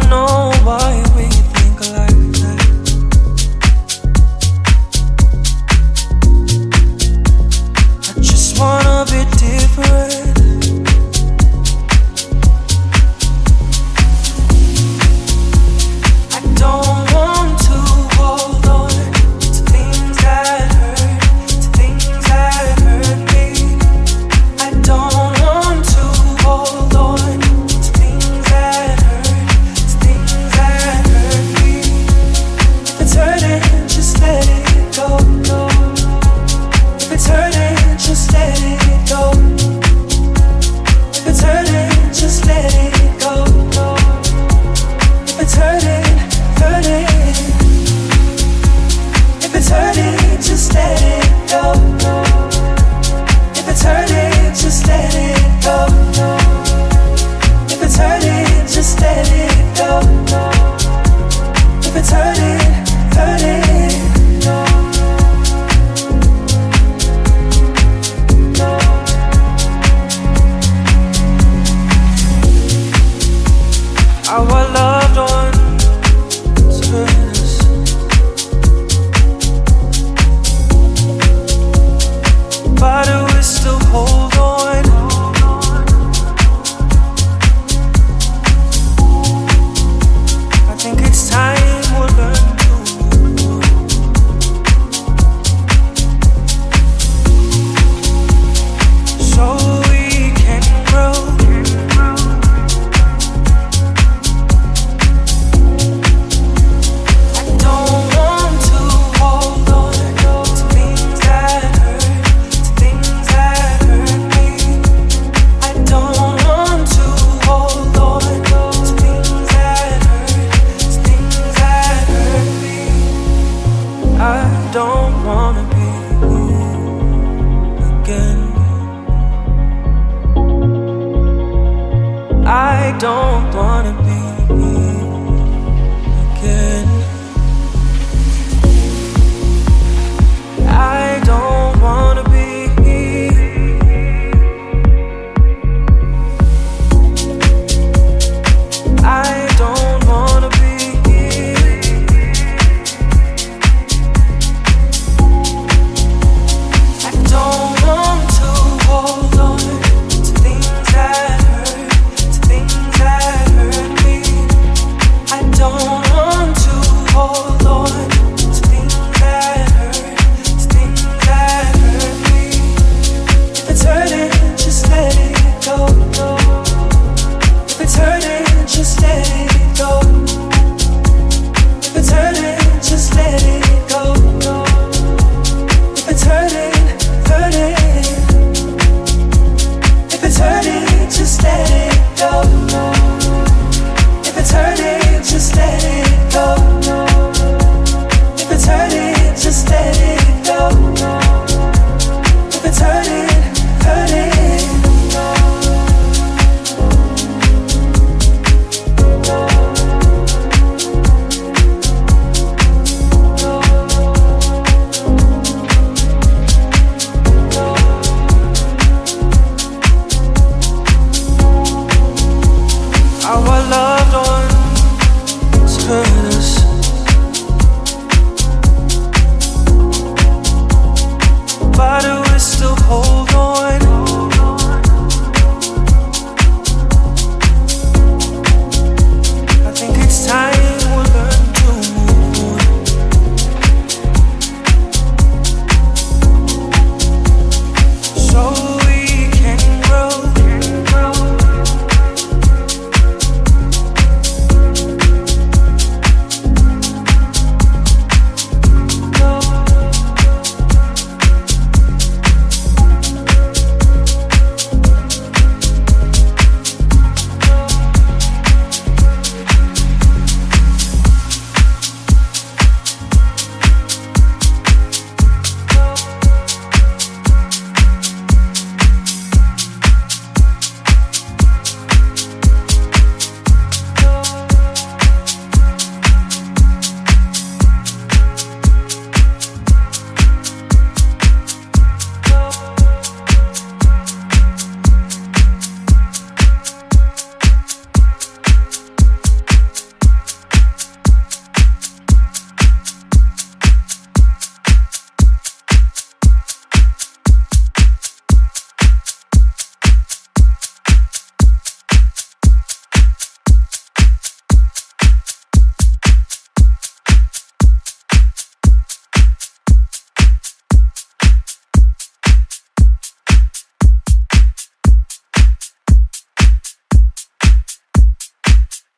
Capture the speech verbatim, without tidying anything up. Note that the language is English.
know why we think like that. I just wanna be different. I don't want to hold on to things that hurt, to things that hurt me. I don't want to hold on to things that hurt, to things that hurt me. If it's hurting, just let it go. If it's hurting, just let it go. If it's hurting, just let it go. If it's hurting, hurting. If it's hurting, just let it go. If it's hurting, just let it go. If it's hurting, just let it go. If it's hurting, hurting. Our love